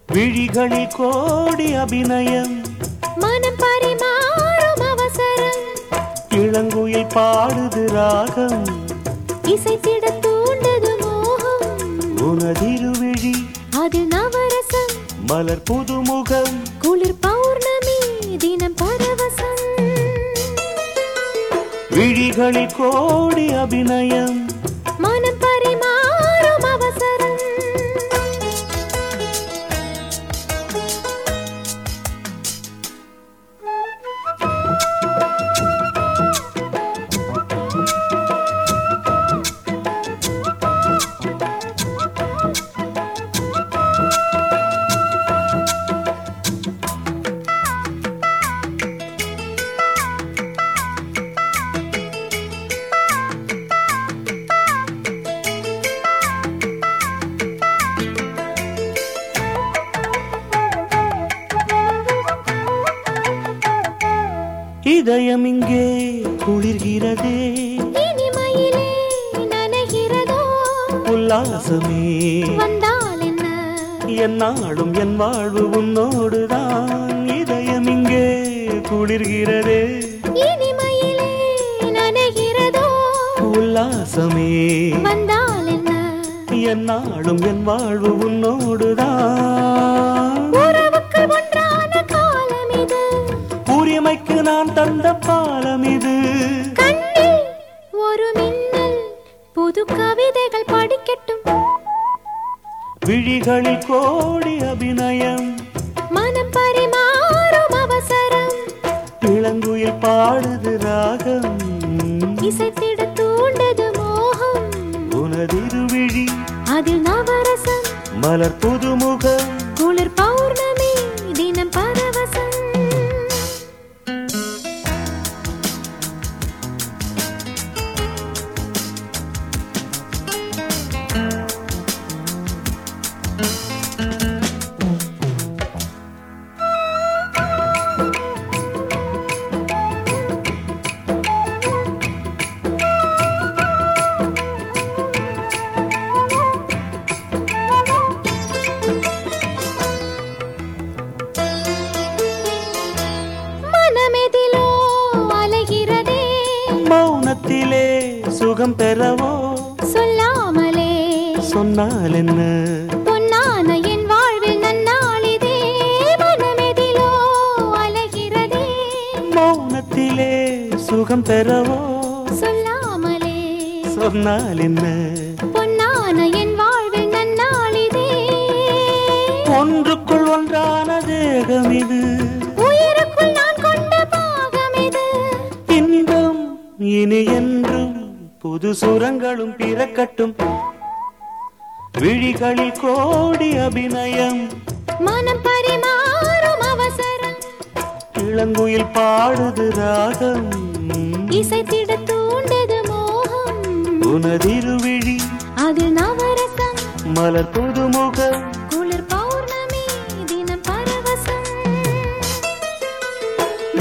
விழிகளில் கோடி அபிநயம் மனம் பரிமாறும் அவசரம் இளங்குயில் பாடுது ராகம் இசைத்திட தூண்டது மோகம் உனதிருவிழி அது நவரசம் மலர் புதுமுகம் குளிர் பௌர்ணமி தினம் பரவசம் விழிகளில் கோடி அபிநயம் மனம் பரிமாறும் அவசரம் இதயம் இங்கே குளிர்கிறதே இனிமையிலே நனைகிறதோ உல்லாசமே வந்தால் என்ன என்னாலும் என் வாழ்வு உன்னோடுதான் இதயம் இங்கே குளிர்கிறதே இனிமையிலே நனைகிறதோ உல்லாசமே வந்தால் என்ன என்னாலும் என் வாழ்வு உன்னோடுதான் உறவுக்கு ஒன்றான காலம் இது உரிமைக்கு நான் தந்த பாலம் இது கண்ணில் ஒரு மின்னல் புது கவிதைகள் படிக்கட்டும் விழிகளில் கோடி அபிநயம் மனம் பரிமாறும் அவசரம் இளங்குயில் பாடுது ராகம் இசைத்திட தூண்டது மோகம் உனதிருவிழி அதில் நவரசம் மலர் புதுமுகம் குளிர் பௌர்ணமி தினம் பரவசம் மனமெதிலோ அலைகிறதே மௌனத்திலே சுகம் பெறவோ சொல்லாமலே சொன்னால் என்ன பொன்னான என் வாழ்வில் நன்னாளிதே மனமெதிலோ அலைகிறதே மௌனத்திலே சுகம் பெறவோ சொல்லாமலே சொன்னால் என்ன பொன்னான என் வாழ்வில் நன்னாளிதே ஒன்றுக்குள் ஒன்றான தேகம் இது உயிருக்குள் நான் கொண்ட பாகம் இது இன்பம் இனி என்றும் புது சுரங்களும் பிறக்கட்டும் விழிகளில் கோடி அபிநயம் மனம் பரிமாறும் அவசரம் இளங்குயில் பாடுது ராகம் இசைத்திட தூண்டது மோகம் உனதிருவிழி அதில் நவரசம் மலர் புதுமுகம் குளிர் பௌர்ணமி தினம் பரவசம்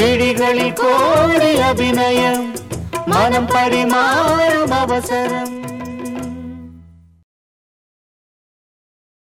விழிகளில் கோடி அபிநயம் மனம் பரிமாறும் அவசரம்